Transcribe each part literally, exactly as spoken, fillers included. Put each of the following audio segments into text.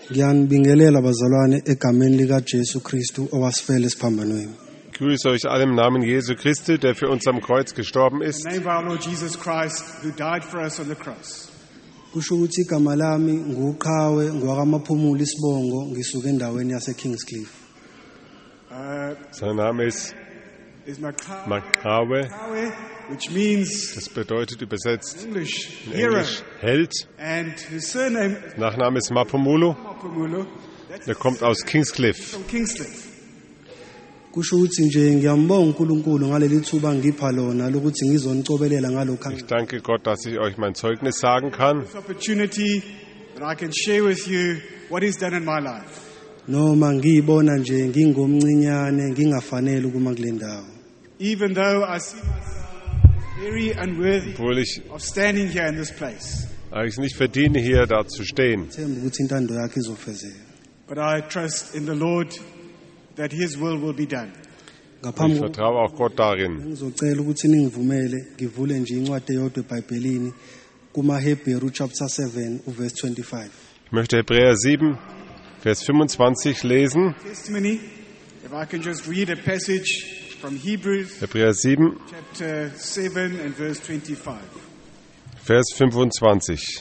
Ngiyanibingelela bazalwane egameni lika Jesu Kristu owasifela esiphambanweni. Ich grüße euch alle im Namen Jesu Christi, der für uns am Kreuz gestorben In ist. the name of our Lord Jesus Christ, who died for us on the cross. Kusho ukuthi igama lami nguqhawe ngwakamaphumulo isibongo ngisuka endaweni yase Kingscliff. Uh, Sein Name ist is Makawe, Makawe. which means Das bedeutet übersetzt in English, in hero. Englisch Held. And his surname, Nachname ist Mapumulo. Mapumulo, that's Der kommt aus Kingscliff. from Kingscliff. Kusho ukuthi nje ngiyambonga uNkulunkulu ngaleli thuba ngipha lona lokuthi ngizonicobelela ngalokho. Ich danke Gott, dass ich euch mein Zeugnis sagen kann. This opportunity that I can share with you what he's done in my life. Noma ngiyibona nje ngingomncinyane ngingafanele ukuma kule ndawo. Even though I see myself very unworthy Obwohl ich of standing here in this place. eigentlich nicht verdiene, hier da zu stehen. Themba ukuthi intando yakhe izofezeka. But I trust in the Lord that his will will be done. Ich Ngaphambi vertraue auch Gott darin. ngizocela ukuthi ningivumele ngivule nje incwadi eyodwa eBhayibhelini kumaHebheru chapter seven uverse twenty-five. Ich möchte Hebräer sieben, Vers fünfundzwanzig lesen. Testimony, if I can just read a passage from Hebrews Hebräer sieben, chapter seven and verse twenty-five. Vers fünfundzwanzig.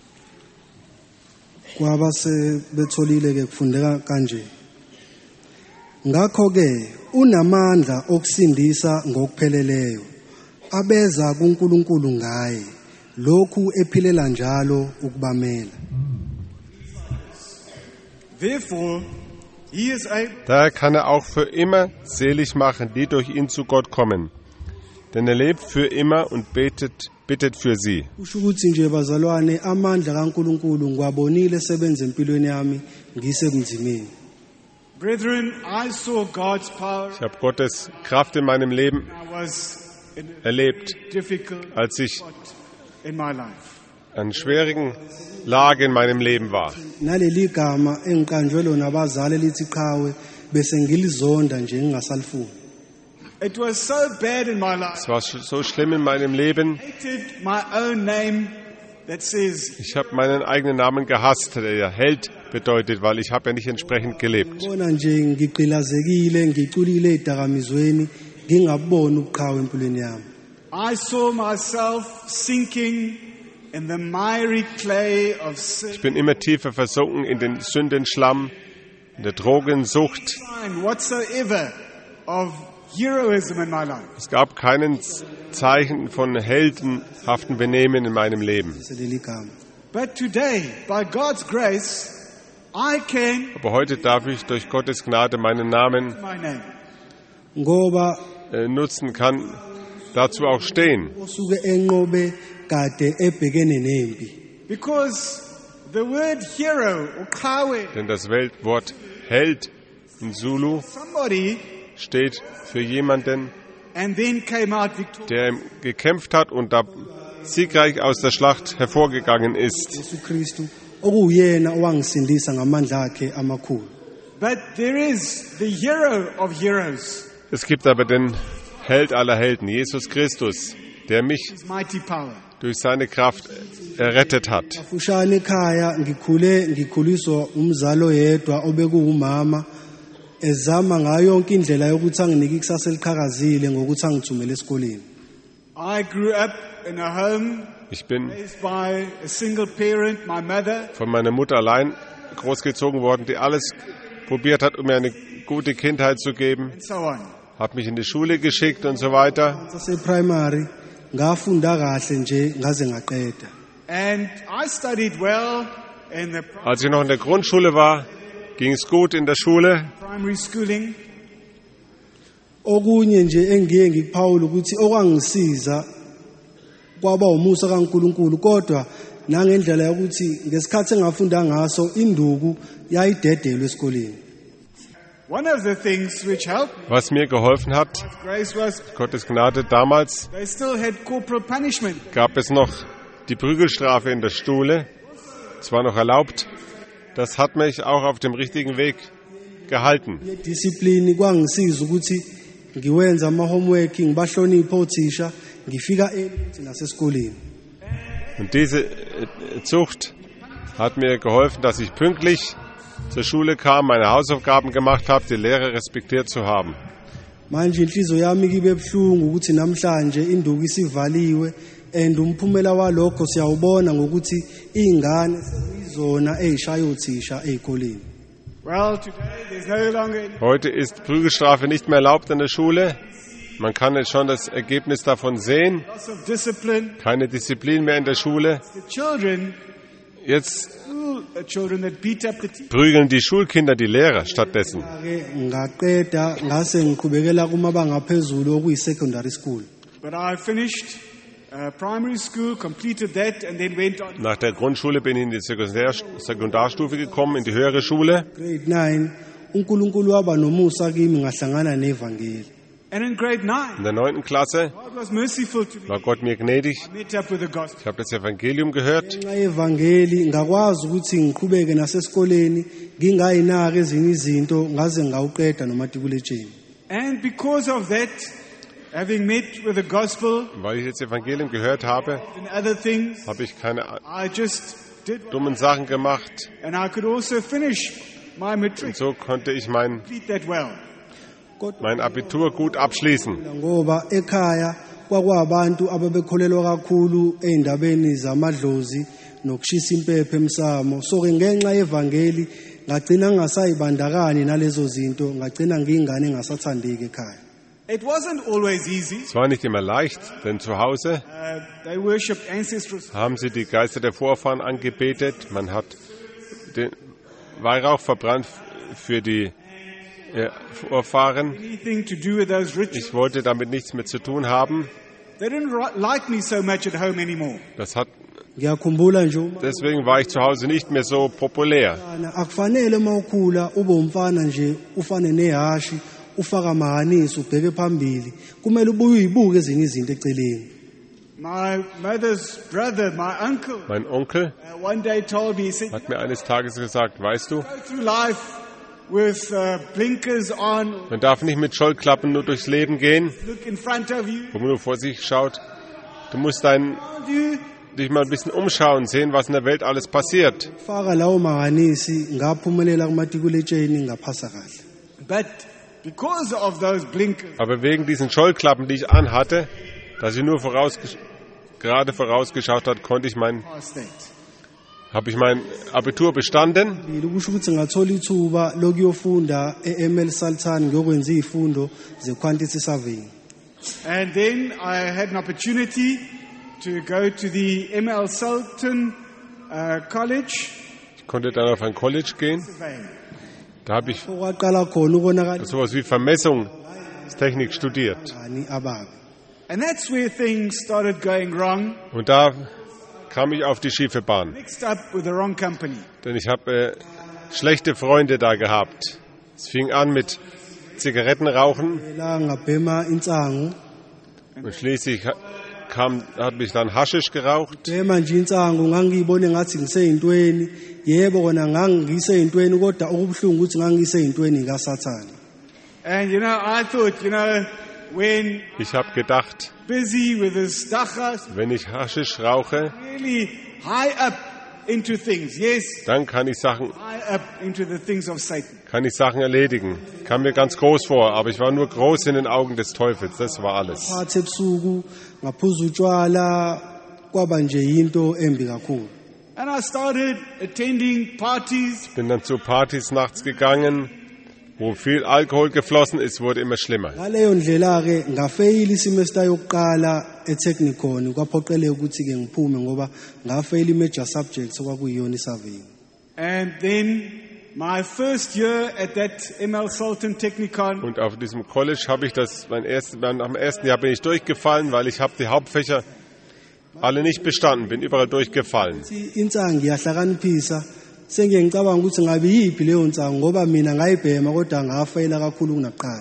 Kwaba sebetholile ke kufundeka kanje. Ngakho ke unamandla okusindisa ngokupheleleyo abeza kuNkulunkulu ngaye lokhu ephilela njalo ukubamela. Therefore, he is able Daher kann er auch für immer selig machen, die durch ihn zu Gott kommen. Denn er lebt für immer und betet, bittet für sie. Kusho ukuthi nje bazalwane amandla kaNkulunkulu ngiwabonile sebenza empilweni yami ngisebunzimeni. Brethren, I saw God's power. Ich habe Gottes Kraft in meinem Leben I was in a erlebt, difficult als ich spot in my life. an schwierigen Lage in meinem Leben war. Naleli gama engiqanjwe lona abazali lithi qhawe bese ngilizonda nje ngingasalifuni. It was so bad in my life. Es war sch- so schlimm in meinem Leben. I hated my own name that says, Ich habe meinen eigenen Namen gehasst, der ja Held bedeutet, weil ich habe ja nicht entsprechend gelebt. Bona nje ngigqilazekile ngiculile edakamizweni ngingaboni ubuqhawe empilweni yami. I saw myself sinking in the miry clay of sin. Ich bin immer tiefer versunken in den Sündenschlamm, in der Drogensucht. Sign whatsoever of heroism in my life. Es gab keinen Z- Zeichen von heldenhaften Benehmen in meinem Leben. Leli gama. But today, by God's grace, I can Aber heute darf ich durch Gottes Gnade meinen Namen my name. Ngoba äh, nutzen, kann dazu auch stehen. osuke enqobe kade ebhekene nempi. Because the word hero or kawe, Denn das Weltwort Held in Zulu somebody, steht für jemanden, and then came out victorious. der gekämpft hat und da siegreich aus der Schlacht hervorgegangen ist. Jesu Kristu okuyena owangisindisa ngamandla akhe amakhulu. But there is the hero of heroes, Es gibt aber den Held aller Helden, Jesus Christus, der mich his mighty power. durch seine Kraft errettet hat. Fushane ekhaya ngikhule ngikhuliswa umzalo yedwa obekuwumama ezama ngayo yonke indlela yokuthi anginike ikusasa eliqhakazile ngokuthi angithumele esikoleni. I grew up in a home Ich bin raised by a single parent, my mother. von meiner Mutter allein großgezogen worden, die alles probiert hat, um mir eine gute Kindheit zu geben, And so on. hat mich in die Schule geschickt und so weiter. Sase primary ngafunda kahle nje ngaze ngaqeda. And I studied well in the pri- Als ich noch in der Grundschule war, ging es gut in der Schule. primary schooling. Okunye nje engiye ngikuphawula ukuthi okwangisiza kwaba umusa kaNkuluNkulu kodwa nangendlela yokuthi ngesikhathi engafunda ngaso induku yayidedelwe esikoleni. One of the things which helped me, Was mir geholfen hat, grace was, Gottes Gnade damals, they still had corporal punishment. gab es noch die Prügelstrafe in der Schule. Es war noch erlaubt. Das hat mich auch auf dem richtigen Weg gehalten. Discipline kwangisiza ukuthi ngiwenza ama homework ngibahloniphe othisha ngifika early nasesikoleni. Und diese äh, Zucht hat mir geholfen, dass ich pünktlich zur Schule kam, meine Hausaufgaben gemacht habe, die Lehrer respektiert zu haben. Manje inhliziyo yami kibe buhlungu ukuthi namhlanje induku isivaliwe and umphumela walokho siyawubona ngokuthi izingane sekuyizona ezishaya uthisha ezikoleni. Well, today there's no longer any Heute ist Prügelstrafe nicht mehr erlaubt in der Schule. Man kann jetzt schon das Ergebnis davon sehen. loss of discipline. Keine Disziplin mehr in der Schule. The children, Jetzt school, uh, children that beat up the teachers. prügeln die Schulkinder die Lehrer stattdessen. Ke ngaqeda ngase ngiqhubekela kumabanga aphezulu okuyi secondary school. But I finished uh, primary school, completed that, and then went on. Nach der Grundschule bin ich in die Sekundär Sekundarstufe gekommen, in die höhere Schule. Grade nine uNkulunkulu waba nomusa kimi ngahlangana nevangeli. And in grade nine, In der neunten Klasse God was merciful to me. war Gott mir gnädig. I met up with the gospel. Ich habe das Evangelium gehört. Ngenxa yevangeli ngakwazi ukuthi ngiqhubeke nasesikoleni ngingayinaki ezinye izinto ngaze ngawuqeda nomatikuletsheni. And because of that, having met with the gospel Weil ich das Evangelium gehört habe, and other things, habe ich keine I just did what dummen Sachen gemacht. and I could also finish my matric, Und so konnte ich mein, complete that well. mein Abitur gut abschließen. Ngoba ekhaya kwakwabantu ababekholelwa kakhulu eindabeni zamadlozi nokushisa impepho emsamo. So ke ngenxa yevangeli ngagcina ngasayibandakani nalezo zinto, ngagcina ngingane engasathandeki ekhaya. It wasn't always easy. Es war nicht immer leicht, denn zu Hause Uh, they worshipped ancestral. haben sie die Geister der Vorfahren angebetet. Man hat den Weihrauch verbrannt für die äh, Vorfahren. Anything to do with those rituals. Ich wollte damit nichts mehr zu tun haben. They didn't ri- like me so much at home anymore. Das hat, Ngiyakhumbula nje uma deswegen war ich zu Hause nicht mehr so populär. umfana akufanele mawukhula ube umfana nje ufane nehashi ufaka amahanisi ubheke phambili. Kumele ubuye uyibuke ezinye izinto eceleni. My mother's brother, my uncle, Mein Onkel uh, one day told me, he said, hat mir eines Tages gesagt, weißt du, go through life with uh, blinkers on, man darf nicht mit Scheuklappen nur durchs Leben gehen, look in front of you, wo man nur vor sich schaut. Du musst dein, around you. dich mal ein bisschen umschauen, sehen, was in der Welt alles passiert. Faka lawo mahanisi ngaphumelela kumatikuletsheni ngaphasa kahle. But because of those blinkers, Aber wegen diesen Scheuklappen, die ich anhatte, dass ich nur vorausgesch- gerade vorausgeschaut hat, konnte ich mein, past that. habe ich mein Abitur bestanden. Ngile kusho ukuthi ngathola ithuba lokuyofunda e-M L Sultan ngiyokwenza izifundo ze-quantity surveying. And then I had an opportunity to go to the M L Sultan uh, College. Ich konnte dann auf ein College gehen. Surveying. Da habe ich Okwaqala khona ukubonakala sowas wie Vermessungstechnik studiert. ngani ababi. And that's where things started going wrong. Und da kam ich auf die schiefe Bahn. Mixed up with the wrong company. Denn ich habe äh, schlechte Freunde da gehabt. Es fing an mit Zigarettenrauchen La ngabhema insangu. und schließlich ha- kam, hat mich dann Haschisch geraucht. Bhema nje insangu ngangiyibone ngathi ngiseyintweni. Yebo kona ngangiseyintweni kodwa okubuhlungu ukuthi ngangiseyintweni kaSathane. And you know, I thought, you know, when Ich habe gedacht, busy with this dachas, wenn ich Haschisch rauche, really high up into things. Yes, dann kann ich Sachen, high up into the things of Satan. kann ich Sachen erledigen. Kam mir ganz groß vor, aber ich war nur groß in den Augen des Teufels. Das war alles. Phathe ebusuku ngaphuza utshwala kwaba nje into embi kakhulu. And I started attending parties. Bin dann zu Partys nachts gegangen, wo viel Alkohol geflossen ist, wurde immer schlimmer. Ngaleyo ndlela ke ngafeyila isemester yokuqala eTechnikon kwaphoqeleka ukuthi ke ngiphume ngoba ngafeyila imajor subjects okwakuyiyona isurveying. And then my first year at that M L Sultan Technikon, Und auf diesem College habe ich das, mein erstes, am ersten Jahr bin ich durchgefallen, weil ich habe die Hauptfächer alle nicht bestanden, bin überall durchgefallen. Insangi yahlakaniphisa sengike ngicabanga ukuthi ngabe yiphi leyo nsangu ngoba mina ngayibhema kodwa ngafeyila kakhulu kunakuqala.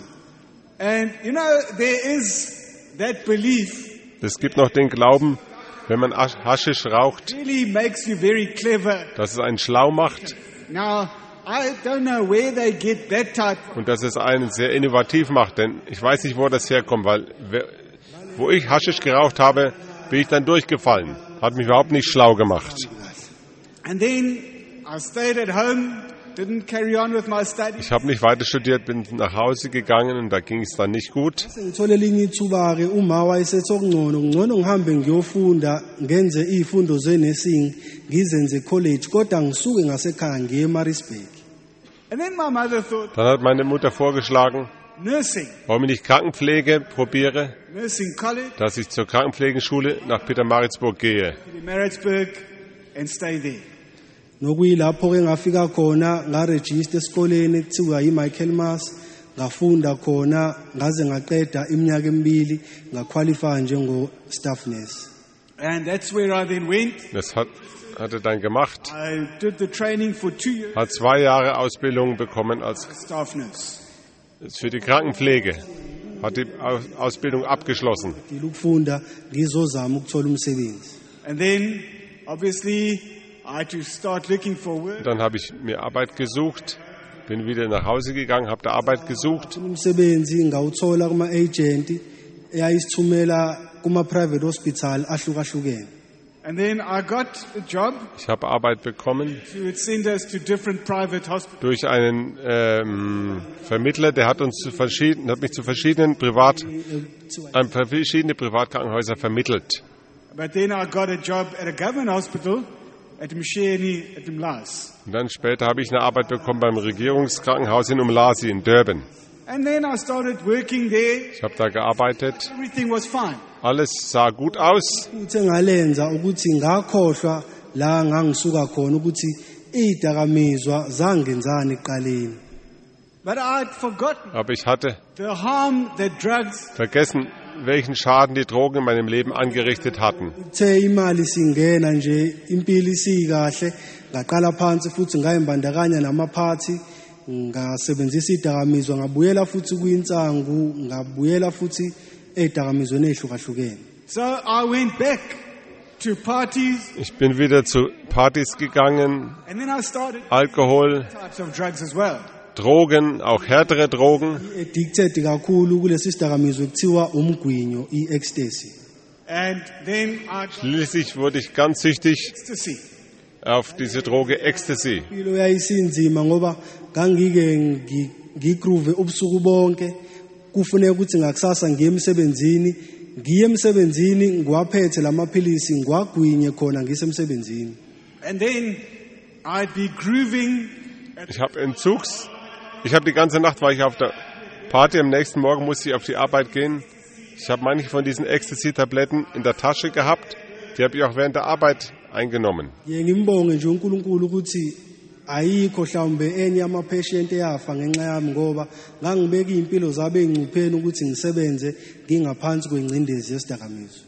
and you know, there is that belief Es gibt noch den Glauben, wenn man Asch- Haschisch raucht, really makes you very clever. dass es einen schlau macht Now, I don't know where they get that type. und dass es einen sehr innovativ macht. Denn ich weiß nicht, wo das herkommt, weil wer- wo ich Haschisch geraucht habe, bin ich dann durchgefallen. Hat mich überhaupt nicht schlau gemacht. And then I stayed at home didn't carry on with my studies. Ich habe nicht weiter studiert, bin nach Hause gegangen und da ging es dann nicht gut. Ngithole elinye ithuba-ke uma wayesethi okungcono ngcono ngihambe ngiyofunda ngenze iy'fundo ze-nursing ngizenze college kodwa ngisuke ngasekhaya ngiye eMaritzburg. And then my mother thought, Dann hat meine Mutter vorgeschlagen, nursing, warum ich nicht Krankenpflege probiere, nursing college, dass ich zur Krankenpflegeschule nach Pietermaritzburg gehe. to Maritzburg, and stay there. Nokuyilapho-ke ngafika khona ngarejista esikoleni kuthiwa yi-Michael Mas ngafunda khona ngaze ngaqeda iminyaka emibili ngaqualify njengo-staff nurse. And that's where I then went. Das hat, hat er dann gemacht, I did the training for two years hat zwei Jahre Ausbildung bekommen als as staff nurse. für die Krankenpflege, hat die Aus- Ausbildung abgeschlossen. Ngilukufunda ngizozama ukuthola umsebenzi. And then, obviously, I had to start looking for work. Dann habe ich mir Arbeit gesucht, bin wieder nach Hause gegangen, habe da Arbeit gesucht. Umsebenzi ngawuthola kuma-agent eyayisithumela kuma-private hospital ahlukahlukene. And then I got a job. Ich habe Arbeit bekommen She would send us to different private hospitals. durch einen ähm, Vermittler, der hat uns zu verschiedenen, hat mich zu verschiedenen Privat, an verschiedene Privatkrankenhäuser vermittelt. But then I got a job at a government hospital at Msheni at Mlas. Und dann später habe ich eine Arbeit bekommen beim Regierungskrankenhaus in Umlazi in Durban. And then I started working there. Ich habe da gearbeitet. Everything was fine. Alles sah gut aus. Uthe ngalenza ukuthi ngakhohlwa la ngangisuka khona ukuthi izidakamizwa zangenzani eqaleni. But I had forgotten Aber ich hatte the harm that drugs vergessen, welchen Schaden die Drogen in meinem Leben angerichtet hatten. Uthe imali singena nje impilo isikahle ngaqala phansi futhi ngayimbandakanya namaphathi ngasebenzisa izidakamizwa ngabuyela futhi kuyinsangu ngabuyela futhi ezidakamizweni ezihlukahlukene. So I went back to parties, Ich bin wieder zu Partys gegangen, and then I started Alkohol, types of drugs as well. Drogen, auch härtere Drogen. Addicted kakhulu kulesi sidakamizwa kuthiwa umgwinyo i-ecstasy. And then I tried Schließlich wurde ich ganz süchtig ecstasy. auf diese Droge Ecstasy. Impilo yayisinzima ngoba ngangike ngi- ngigroove ubusuku bonke kufuneka ukuthi ngakusasa ngiye emsebenzini ngiye emsebenzini ngiwaphethe lamaphilisi ngiwagwinye khona ngisemsebenzini. And then I'd be grooving. Ich habe Entzugs. Ich habe die ganze Nacht war ich auf der Party. Am nächsten Morgen musste ich auf die Arbeit gehen. Ich habe manche von diesen Ecstasy-Tabletten in der Tasche gehabt. Die habe ich auch während der Arbeit eingenommen. Ngiye ngimbonge nje uNkulunkulu ukuthi ayikho mhlawumbe enye amapatient yafa ngenxa yami ngoba ngangibeka impilo zabe engcupheni ukuthi ngisebenze ngingaphansi kwengcindezi yesidakamizwa.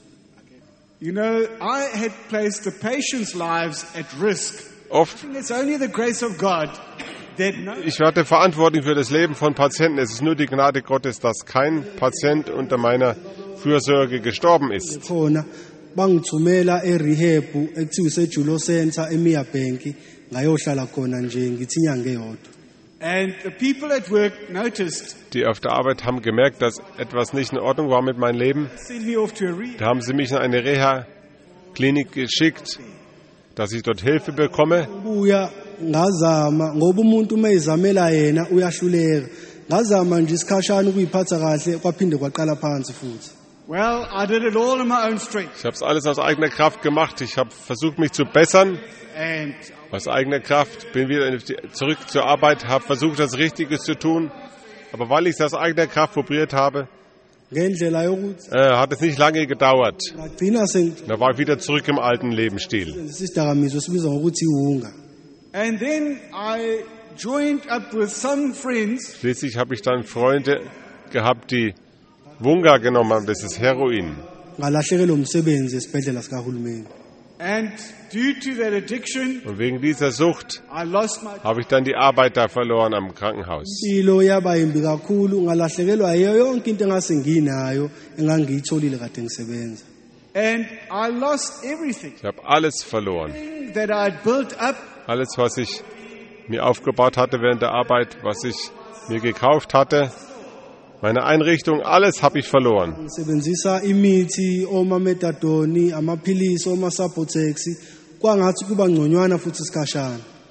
You know, I had placed the patients' lives at risk. Oft, It's only the grace of God that no, ich hatte Verantwortung für das Leben von Patienten. Es ist nur die Gnade Gottes, dass kein Patient unter meiner Fürsorge gestorben ist. Khona bangithumela erehab ekuthiwa isejulo center eMia Bank ngayohlala khona nje ngithi inyanga eyodwa. and the people at work noticed, Die auf der Arbeit haben gemerkt, dass etwas nicht in Ordnung war mit meinem Leben. sent me off to a rehab. Da haben sie mich in eine Reha-Klinik geschickt, dass ich dort Hilfe bekomme. Buya ngazama ngoba umuntu umeyizamela yena uyahluleka. Ngazama nje isikhashana ukuyiphatha kahle kwaphinde kwaqala phansi futhi. Well, I did it all in my own strength. Ich habe es alles aus eigener Kraft gemacht. Ich habe versucht, mich zu bessern. And Aus eigener Kraft bin wieder zurück zur Arbeit, habe versucht, das Richtige zu tun. Aber weil ich es aus eigener Kraft probiert habe, Ngendlela yokuthi äh, hat es nicht lange gedauert. ngagcina Da war ich wieder zurück im alten Lebensstil. sengisidakamizwa sibiza ngokuthi iwunga. and then I joined up with some friends, Schließlich habe ich dann Freunde gehabt, die Wunga genommen haben, das ist Heroin. Ngalahlekelwa umsebenzi esibhedlela sikahulumeni. and due to that addiction, Und wegen dieser Sucht I lost my habe ich dann die Arbeit da verloren am Krankenhaus. Impilo yaba yimbi kakhulu ngalahlekelwa yiyo yonke into engase nginayo engangiyitholile kade ngisebenza. and I lost everything Ich habe alles verloren. that I had built up. Alles, was ich mir aufgebaut hatte während der Arbeit, was ich mir gekauft hatte, meine Einrichtung, alles habe ich verloren. Ngisebenzisa imithi omametadoni amaphilisi omasapotex kwangathi kuba ngconywana futhi isikhashana.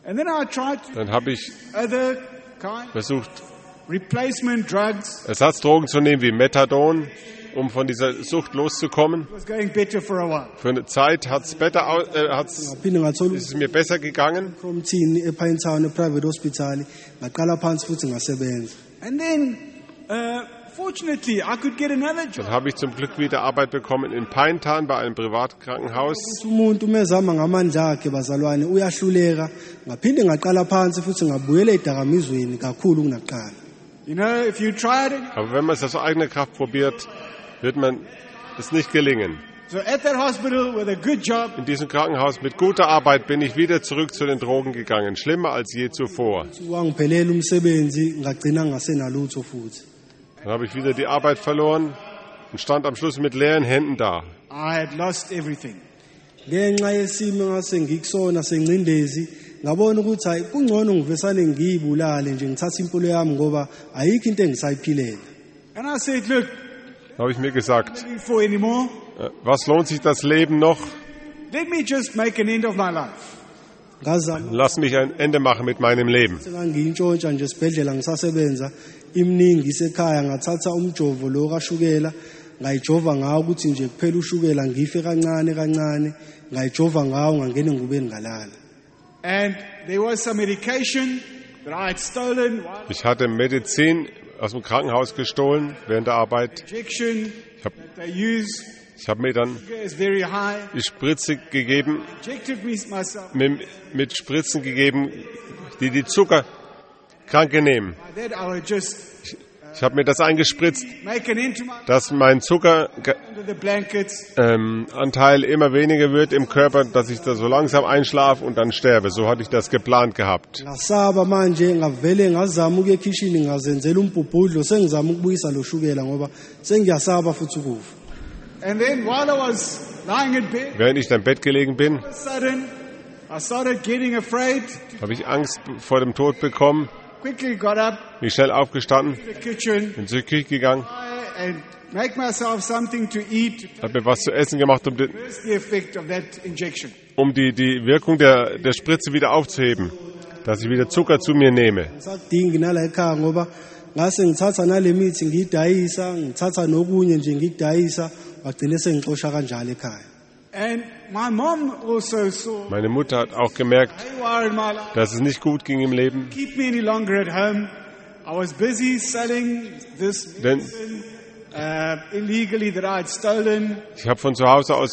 And then I tried Dann habe ich other kind versucht, replacement drugs. Ersatzdrogen zu nehmen wie Methadon, um von dieser Sucht loszukommen. It was going better for a while. Für eine Zeit hat's better, au- äh, hat's, ngaphinde ngathola ist es mir besser gegangen. upromthini ePinetown eprivate hospital ngaqala phansi futhi ngasebenza. And then, uh, fortunately, I could get another Dann job. habe ich zum Glück wieder Arbeit bekommen in Pinetown bei einem Privatkrankenhaus. Umuntu umezama ngamandla akhe bazalwane uyahluleka ngaphinde ngaqala phansi futhi ngabuyela edakamizweni kakhulu kunaqala. You know, if you tried it. Aber wenn man es aus eigener Kraft probiert, wird man es nicht gelingen. So at that hospital with a good job, In diesem Krankenhaus mit guter Arbeit bin ich wieder zurück zu den Drogen gegangen. Schlimmer als je zuvor. Wangiphelela umsebenzi ngagcina ngasenalutho futhi. Dann habe ich wieder die Arbeit verloren und stand am Schluss mit leeren Händen da. I had lost everything. Ngenxa yesimo ngase ngikusona sengcindezi ngabona ukuthi hayi kungcono ngivesane ngiyibulale nje ngithatha impilo yami ngoba ayikho into engisayiphilela. And I said, look, Da habe ich mir gesagt, living for anymore. äh, was lohnt sich das Leben noch? Let me just make an end of my life. Ngazama Lass mich ein Ende machen mit meinem Leben. ngangiyintshontsha nje esibhedlela ngisasebenza iminingi isekhaya ngathatha umjovo lo kashukela ngayijova ngawo ukuthi nje kuphela ushukela ngife kancane kancane ngayijova ngawo ngangena ngubeni ngalala. And there was some medication that I had stolen. One Ich hatte Medizin aus dem Krankenhaus gestohlen während der Arbeit. injection Ich habe that they use ich hab mir dann is very high. die Spritze gegeben, Injected me myself. mit, mit Spritzen gegeben, die die Zuckerkranke nehmen. By that I would just Ich habe mir das eingespritzt, make an end to my dass mein Zuckeranteil under the blankets. ähm, Anteil immer weniger wird im Körper, dass ich da so langsam einschlafe und dann sterbe. So hatte ich das geplant gehabt. Ngasaba manje ngavele ngazama ukuya ekitchen ngazenzela umbhubhudlo sengizama ukubuyisa lo shukela ngoba sengiyasaba futhi ukufa. And then while I was lying in bed, Während ich dann im Bett gelegen bin, all of a sudden I started getting afraid. habe ich Angst vor dem Tod bekommen, Quickly got up bin schnell aufgestanden, to the kitchen bin zur Küche gegangen, and make myself something to eat. habe mir was zu essen gemacht, um, den, Reverse the effect of that injection. um die, die Wirkung der, der Spritze wieder aufzuheben, dass ich wieder Zucker zu mir nehme. Ngisadingi nala ekhaya ngoba ngase ngithatha nale mithi ngiyidayisa ngithatha nokunye nje ngikudayisa wagcina sengixosha kanjalo ekhaya. And my mom also saw Meine Mutter hat auch gemerkt, haywire in my life. dass es nicht gut ging im Leben, Keep me any longer at home. I was busy selling this denn medicine uh, illegally that I had stolen. ich habe von zu Hause aus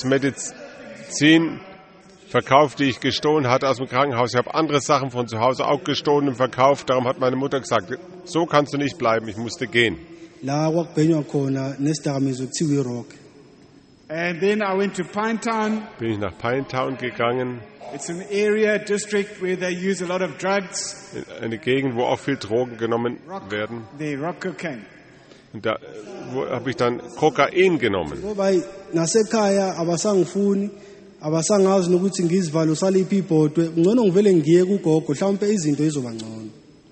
Medizin verkauft, die ich gestohlen hatte aus dem Krankenhaus. Ich habe andere Sachen von zu Hause auch gestohlen und verkauft. Darum hat meine Mutter gesagt, so kannst du nicht bleiben, ich musste gehen. La kwakubhenywa khona nesidakamizwa kuthiwa iRock. And then I went to Pinetown. Bin ich nach Pinetown gegangen, It's an area, district where they use a lot of drugs. in eine Gegend, wo auch viel Drogen genommen werden. They rock cocaine. Und da wo habe ich dann Kokain genommen. Ngoba nasekhaya abasangifuni abasangazi nokuthi ngizivalo saliphi ibhodwe ngcono ngivele ngiye kugogo mhlawumbe izinto izoba ngcono.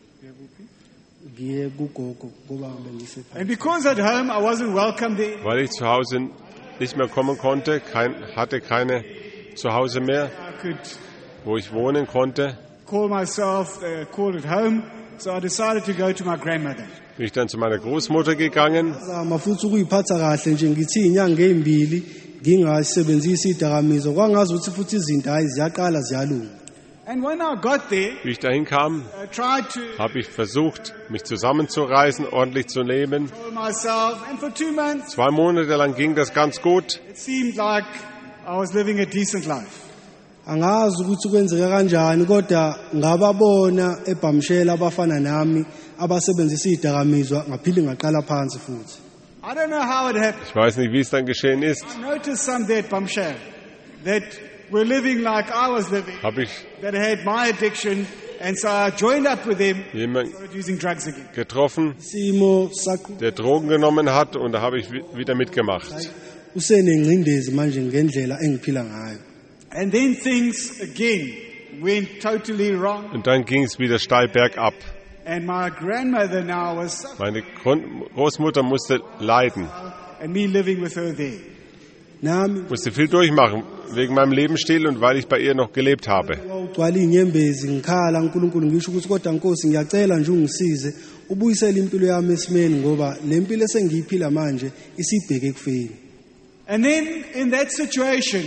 Ngiye kugogo ngoba bengisekhaya. And because at home I wasn't welcome there, Weil ich zu Hause nicht mehr kommen konnte, kein, hatte keine Zuhause mehr, I could wo ich wohnen konnte, call myself, uh, call it home. So I decided to go to my grandmother. bin ich dann zu meiner Großmutter gegangen. Zama futhi ukuyiphatha kahle nje ngithi inyanga ezimbili ngingasebenzisi idakamizwa kwangazi ukuthi futhi izinto hayi ziyaqala ziyalunga. And when I got there, Wie ich dahin kam, I tried to habe ich versucht, mich zusammenzureißen, ordentlich zu leben. control myself. And for two months, Zwei Monate lang ging das ganz gut. it seemed like I was living a decent life. Angazi ukuthi kwenzeka kanjani kodwa ngababona eBhamshela abafana nami abasebenzisa idakamizwa ngaphinde ngaqala phansi futhi. I don't know how it happened. Ich weiß nicht, wie es dann geschehen ist. I noticed some there at Bamshel that were living like I was living, Habe ich that had my addiction, and so I joined up with them, jemanden started using drugs again. getroffen, Simo saqhubeka der Drogen genommen hat, und da habe ich wi- wieder mitgemacht. usenengcindezi manje ngendlela engiphila ngayo. And then things again went totally wrong, Und dann ging es wieder steil bergab. and my grandmother now was suffering, Meine Grund- Großmutter musste leiden. and me living with her there. nami musste viel durchmachen wegen meinem Lebensstil und weil ich bei ihr noch gelebt habe. ugcwala inyembezi ngikhala uNkulunkulu ngisho ukuthi kodwa Nkosi ngiyacela nje ungisize ubuyisele impilo yami esimeni ngoba lempilo esengiyiphila manje isibheke kufeni. And then in that situation,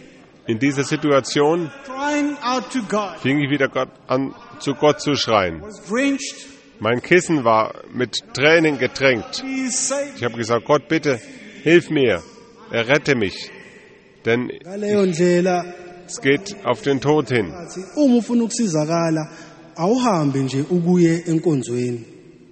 In dieser Situation crying out to God, fing ich wieder Gott an, zu Gott zu schreien. was drenched, Mein Kissen war mit Tränen getränkt. please save Ich habe gesagt, Gott, bitte, hilf mir, errette mich, denn Ngaleyo ndlela es geht auf den Tod hin. athi uma ufuna ukusizakala awuhambe nje ukuye enkonzweni.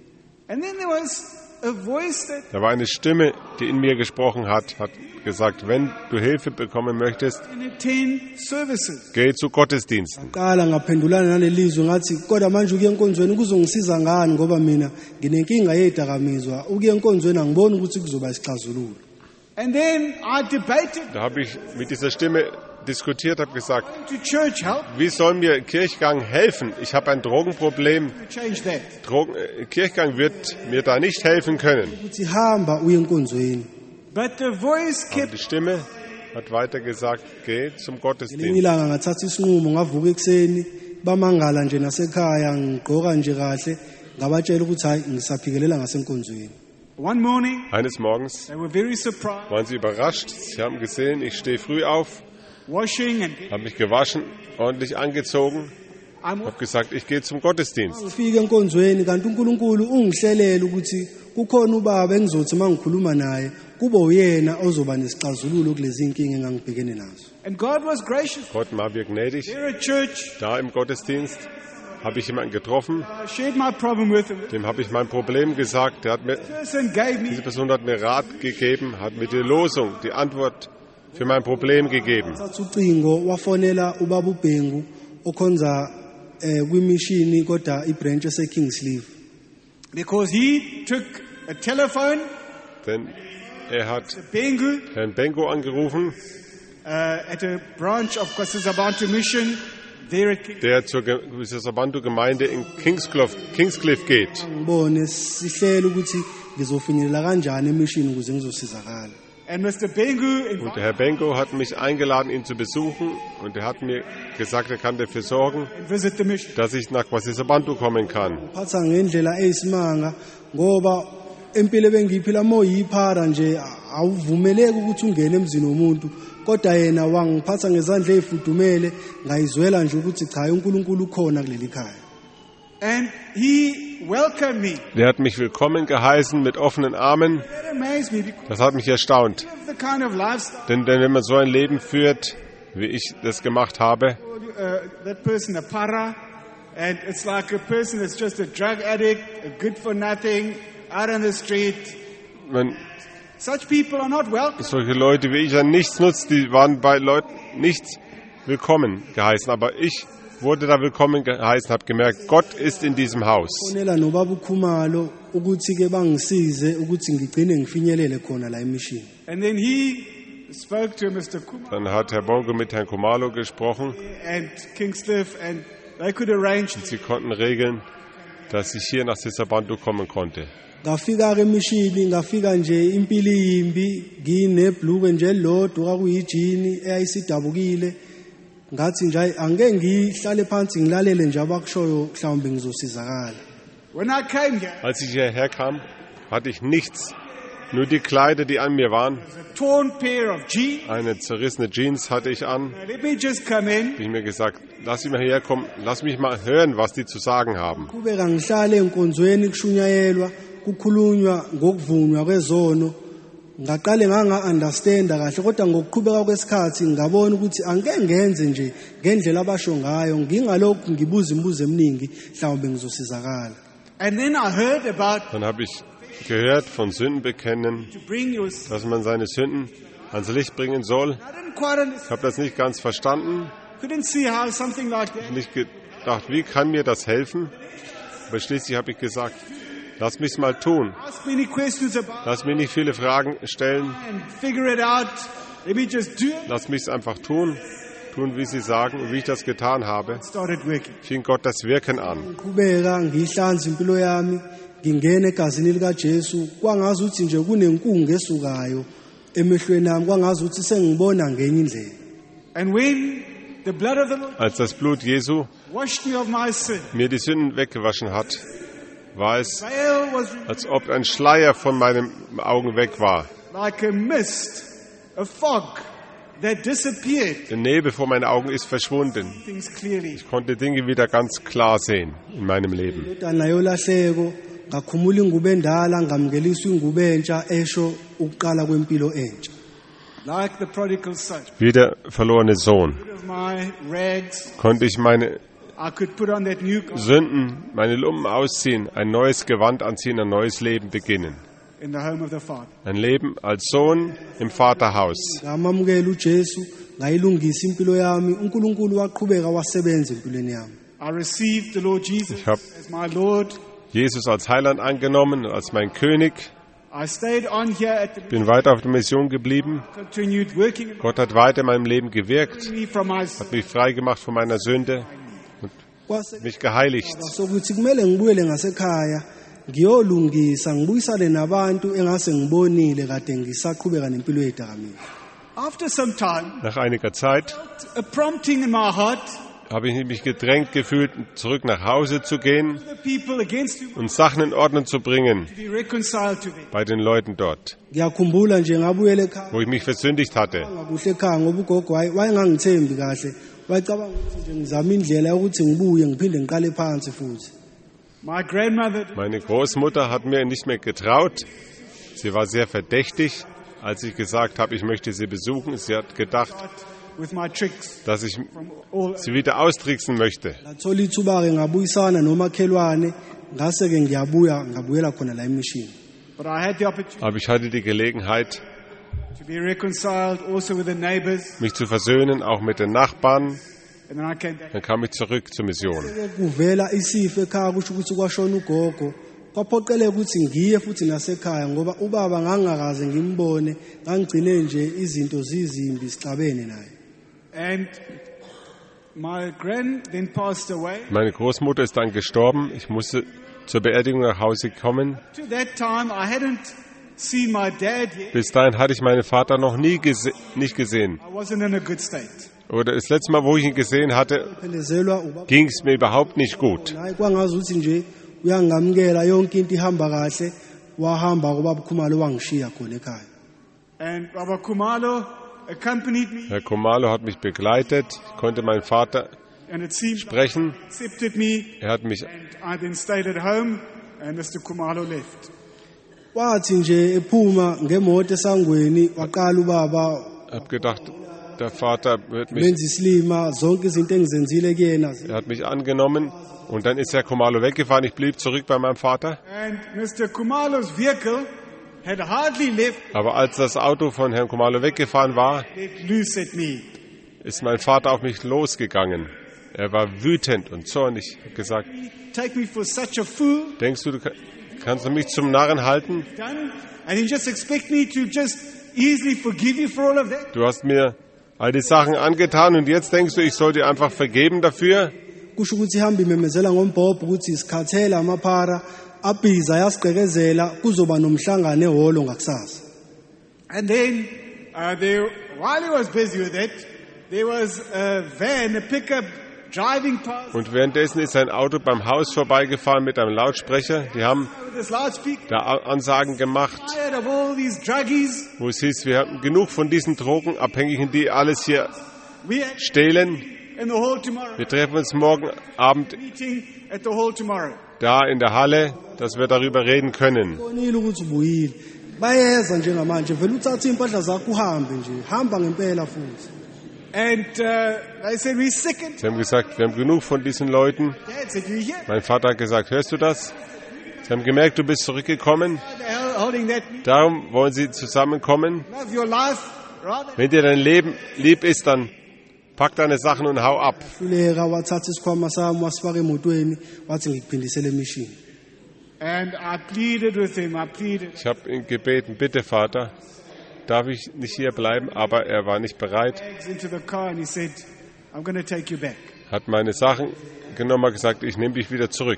And then there was a voice that Da war eine Stimme, die in mir gesprochen hat, hat gesagt, wenn du Hilfe bekommen möchtest, can attend services. geh zu Gottesdiensten. Qala ngaphendulana nalelizwe ngathi kodwa manje ukuye enkonzweni kuzongisiza ngani ngoba mina nginenkinga yedakamizwa ukuye enkonzweni angiboni ukuthi kuzoba isixazululo. And then I debated Da habe ich mit dieser Stimme diskutiert, habe gesagt, to church help wie soll mir Kirchgang helfen? Ich habe ein Drogenproblem. to change that. Drogen, äh, Kirchgang wird mir da nicht helfen können. Uthi hamba uye enkonzweni. But the voice Aber kept die Stimme hat weiter gesagt, geh zum Ngelinye Gottesdienst. ilanga ngathatha isinqumo ngavuka ekseni bamangala nje nasekhaya ngigqoka nje kahle ngabatshela ukuthi hayi ngisaphikelela ngasenkonzweni. one morning, Eines Morgens they were very surprised, waren sie überrascht. Sie haben gesehen, ich stehe früh auf, washing and habe mich gewaschen, ordentlich angezogen, I'm habe gesagt, ich gehe zum Gottesdienst. Ngifike enkonzweni kanti uNkulunkulu ungihlelele ukuthi kukhona ubaba engizothi mangikhuluma naye kube uyena ozoba nesixazululo kulezi inkinga engangibhekene nazo. and God was gracious. Gott war wir gnädig. There at church, Da im Gottesdienst habe ich jemanden getroffen, I shared my problem with him. dem habe ich mein Problem gesagt. Der hat mir, The person gave me diese Person hat mir Rat gegeben, hat mir die Losung, die Antwort für mein Problem gegeben. Thatha ucingo wafonela ubaba uBhengu okhonza eh kwimishini kodwa ibranch ese Kingsleaf. because he took a telephone, Denn er hat Bengu, Herrn Benko angerufen, uh, at a branch of Kwasizabantu Mission there at King. der zur Sabantu-Gemeinde in Kingscliff, Kingscliff geht. Ngibone sihlele ukuthi ngizofinyelela kanjani emishini ukuze ngizosizakala. And Mister Bengu Und invited der Herr Benko hat mich eingeladen, ihn zu besuchen. Und er hat mir gesagt, er kann dafür sorgen, me to visit the mission. dass ich nach Kwasizabantu kommen kann. Phatha ngendlela eyisimanga ngoba empilo bengiphila moyiphara nje awuvumeleki ukuthi ungene emzini womuntu kodwa yena wangiphatha ngezandla ezifudumele ngayizwela nje ukuthi cha uNkulunkulu ukhona kuleli khaya. And he welcomed me. Der hat mich willkommen geheißen mit offenen Armen. That amazed me because Das hat mich erstaunt. of the kind of lifestyle Denn, denn wenn man so ein Leben führt, wie ich das gemacht habe, uh, that person a para, and it's like a person that's just a drug addict, a good for nothing, out on the street. wenn Such people are not welcome. solche Leute wie ich an nichts nutzt, die waren bei Leuten nichts willkommen geheißen. Aber ich wurde da willkommen geheißen, habe gemerkt, Gott ist in diesem Haus. Fonela nobaba uKhumalo ukuthi ke bangisize ukuthi ngigcine ngifinyelele khona la emishini. And then he spoke to Mister Kuma Dann hat Herr Bongo mit Herrn Khumalo gesprochen. and Kingscliff, and they could arrange. Sie konnten regeln, dass ich hier nach Sisabantu kommen konnte. Ngafika ke emishini ngafika nje impilo yimbi nginebhluke nje lodwa kakuyijini eyayisidabukile ngathi nje angeke ngihlale phansi ngilalele nje abakushoyo mhlawumbe ngizosizakala. When I came here, Als ich hierher kam, hatte ich nichts. Nur die Kleider, die an mir waren. a torn pair of jeans. Eine zerrissene Jeans hatte ich an. Now, let me just come in. Habe ich mir gesagt, lass mich mal herkommen, lass mich mal hören, was die zu sagen haben. Kubeka ngihlale enkonzweni kushunyayelwa kukhulunywa ngokuvunywa kwezono ngaqale nganga understanda kahle kodwa ngokuqhubeka kwesikhathi ngabona ukuthi angeke ngenze nje ngendlela abasho ngayo ngingalokhu ngibuza imibuzo eminingi mhlawumbe ngizosizakala. And then I heard about Dann habe ich gehört von Sündenbekennen, to bring your. dass man seine Sünden ans Licht bringen soll. I didn't quite Ich understand. habe das nicht ganz verstanden, Couldn't see how something like that. nicht gedacht, wie kann mir das helfen? Aber schließlich habe ich gesagt, lass mich's mal tun. Ask many questions about Lass mir nicht viele Fragen stellen. and figure it out. Let me just do it. Lass mich's einfach tun. Tun, wie sie sagen und wie ich das getan habe. Started working. Fing Gott das Wirken an. Qhubeka ngihlanza impilo yami ngingena egazini lika Jesu kwangazi ukuthi nje kunenkungu esukayo emehlweni ami kwangazuthi sengibona ngenye indlela. And when the blood of the Lord Als das Blut Jesu washed me of my sin, mir die Sünden weggewaschen hat, war es, veil was removed als ob ein Schleier von meinen Augen weg war. like a mist, a fog that disappeared. Der Nebel vor meinen Augen ist verschwunden. Things clearly. Ich konnte Dinge wieder ganz klar sehen in meinem Leben. Indodana yolahleko ngakhumula ingubo endala ngamngeliswa ingubo entsha esho ukuqala kwempilo entsha. Like the prodigal son. Wie der verlorene Sohn Rid of my rags, konnte ich meine I could put on that new garment Sünden, meine Lumpen ausziehen, ein neues Gewand anziehen, ein neues Leben beginnen. in the home of the Father. Ein Leben als Sohn im Vaterhaus. Ngamamukela uJesu ngayilungisa impilo yami uNkulunkulu waqhubeka wasebenza empilweni yami. I received the Lord Jesus Ich hab- as my Lord. Jesus als Heiland angenommen, als mein König. I stayed on here at the Bin weiter auf der Mission geblieben. continued working in Gott hat weiter in meinem Leben gewirkt, me from my sin. hat mich frei gemacht von meiner Sünde, Kwase mich geheiligt. sokuthi kumele ngibuyele ngasekhaya ngiyolungisa ngibuyisane nabantu engase ngibonile kade ngisaqhubeka nempilo yedakamizwa. After some time, Nach einiger Zeit a prompting in my heart, habe ich mich gedrängt gefühlt, zurück nach Hause zu gehen the people against you, und Sachen in Ordnung zu bringen to be reconciled to them. bei den Leuten dort, Ngiyakhumbula nje ngabuyela ekhaya wo ich mich versündigt hatte. ngakuhle ekhaya ngoba ugogo waye- wayengangithembi kahle wayecabanga ukuthi nje ngizama indlela yokuthi ngibuye ngiphinde ngiqale phansi futhi. My grandmother Meine Großmutter hat mir nicht mehr getraut. Sie war sehr verdächtig, als ich gesagt habe, ich möchte sie besuchen. Sie hat gedacht, with my tricks dass ich from all sie wieder austricksen möchte. Ngathola ithuba-ke ngabuyisana nomakhelwane ngase-ke ngiyabuya ngabuyela khona la emishini. but I had the opportunity Aber ich hatte die Gelegenheit, to be reconciled also with the neighbors, mich zu versöhnen, auch mit den Nachbarn. and then I came back. Dann kam ich zurück zur Mission. Kuvela isifo ekhaya kusho ukuthi kwashona ugogo kwaphoqeleka ukuthi ngiye futhi nasekhaya ngoba ubaba ngangingakaze ngimbone ngangigcine nje izinto zizimbi sixabene naye. And my grand then passed away. Meine Großmutter ist dann gestorben. Ich musste zur Beerdigung nach Hause kommen. To that time, I hadn't seen my dad yet. Bis dahin hatte ich meinen Vater noch nie gese nicht gesehen. I wasn't in a good state. Oder das letzte Mal, wo ich ihn gesehen hatte, Phelezelwa ubaba ging es mir überhaupt nicht gut. naye kwangazuthi nje uyangamukela yonke into ihamba kahle wahamba kubaba Khumalo wangishiya khona ekhaya. And Baba Kumalo accompanied me, Herr Khumalo hat mich begleitet. Ich konnte meinen Vater and it seemed sprechen. accepted me. Er hat mich And I then stayed at home, and Mister Kumalo left. Wathi nje ephuma ngemoto esangweni waqala ubaba hab gedacht, der Vater wird mich, menza isilima zonke izinto engizenzile kuyena. er hat mich angenommen. Und dann ist Herr Khumalo weggefahren. Ich blieb zurück bei meinem Vater. And Mister Kumalo's vehicle had hardly left, Aber als das Auto von Herrn Khumalo weggefahren war, let loose at me. ist mein Vater auf mich losgegangen. Er war wütend und zornig. Ich habe gesagt, Take me for such a fool, denkst du, du kann- kannst du mich zum Narren halten? done, and you just expect me to just easily forgive you for all of that? Du hast mir all die Sachen angetan und jetzt denkst du, ich soll dir einfach vergeben dafür? Kusho ukuthi ihamba imemezela ngombhobho ukuthi isikhathela amaphara abhiza yasiqekezela kuzoba nomhlangano ehholo ngakusasa. And then, uh, there, while he was busy with that, there was a van, a pickup, driving past Und währenddessen ist ein Auto beim Haus vorbeigefahren mit einem Lautsprecher. Die haben with this loudspeaker, da A- Ansagen gemacht, tired of all these druggies. wo es hieß, wir haben genug von diesen Drogenabhängigen, die alles hier We had stehlen. in the hall tomorrow. Wir treffen uns morgen Abend Meeting at the hall tomorrow. da in der Halle, dass wir darüber reden können. Bonile ukuthi ubuyile. Bayeza njengamanje vele uthatha impahla zakho uhambe nje. Hamba ngempela futhi. And uh, they said, we're sickened. Sie haben gesagt, wir haben genug von diesen Leuten. Dad said, you here? Mein Vater hat gesagt, hörst du das? Sie haben gemerkt, du bist zurückgekommen. Why the hell holding that meeting? Darum wollen sie zusammenkommen. Love your life, rather. Wenn dir dein Leben lieb ist, dann pack deine Sachen und hau ab. Hluleka wathatha isikhwama sami wasifaka emotweni wathi ngikuphindisele emishini. And I pleaded with him. I pleaded. Ich habe ihn gebeten, bitte Vater, darf ich nicht hier bleiben? Aber er war nicht bereit, Bags into the car, and he said, I'm going to take you back. hat meine Sachen genommen und gesagt, ich nehme dich wieder zurück.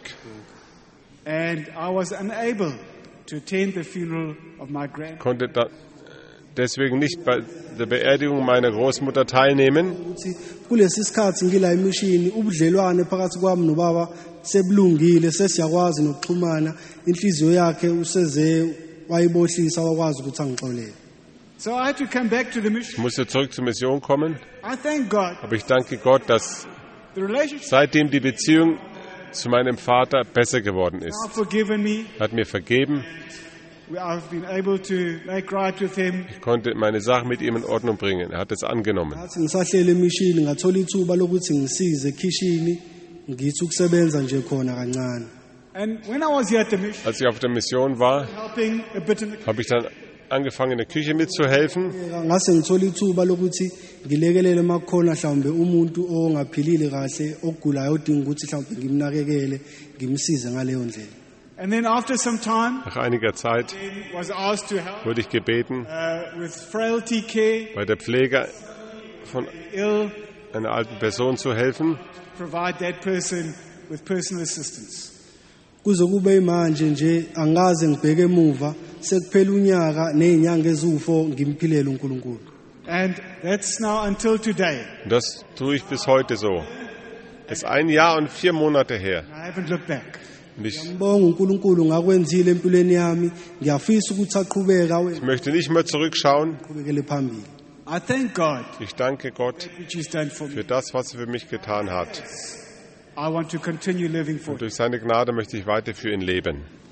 And I was unable to attend the funeral of my grandfather. Konnte da deswegen nicht bei der Beerdigung meiner Großmutter teilnehmen. ukuthi kulesi sikhathi ngila emishini ubudlelwane phakathi kwami nobaba sebulungile sesiyakwazi nokuxhumana inhliziyo yakhe useze wayibohlisa wakwazi ukuthi angixolele. So I had to come back to the Ich mission. musste zurück zur Mission kommen, I thank God. aber ich danke Gott, dass The relationship seitdem die Beziehung zu meinem Vater besser geworden has ist. now forgiven me. Er hat mir vergeben, I've been able to make right with him. ich konnte meine Sachen mit ihm in Ordnung bringen. Er hat es angenommen. Ngathi ngisahlele emishini ngathola ithuba lokuthi ngisize ekhishini ngithi ukusebenza nje khona kancane. And when I was here at the mission, Als ich auf der Mission war, helping a bit in the habe ich dann angefangen, in der Küche mitzuhelfen. Ngase ngithola ithuba lokuthi ngilekelele makhona mhlawumbe umuntu ongaphilile kahle ogulayo odinga ukuthi mhlawumbe ngimnakekele ngimsize ngaleyo ndlela. And then after some time, Nach einiger Zeit I was asked to help wurde ich gebeten, uh, with frailty care, bei der Pflege von ill, einer alten Person zu helfen. provide that person with personal assistance. Kuze kube manje nje angaze ngibheke emuva sekuphela unyaka nezinyanga eziwu-four ngimphilele uNkulunkulu. And that's now until today. Und das tue ich bis heute so. Es ist ein Jahr und vier Monate her. I haven't looked back. Und ich Ngibonga uNkulunkulu ngakwenzile empilweni yami ngiyafisa ukuthi aqhubeka Ich möchte nicht mehr zurückschauen. aqhubekele phambili. I thank God Ich danke Gott which He's done for für me. das, was er für mich getan hat. I want to continue living for Und Him. durch seine Gnade möchte ich weiter für ihn leben.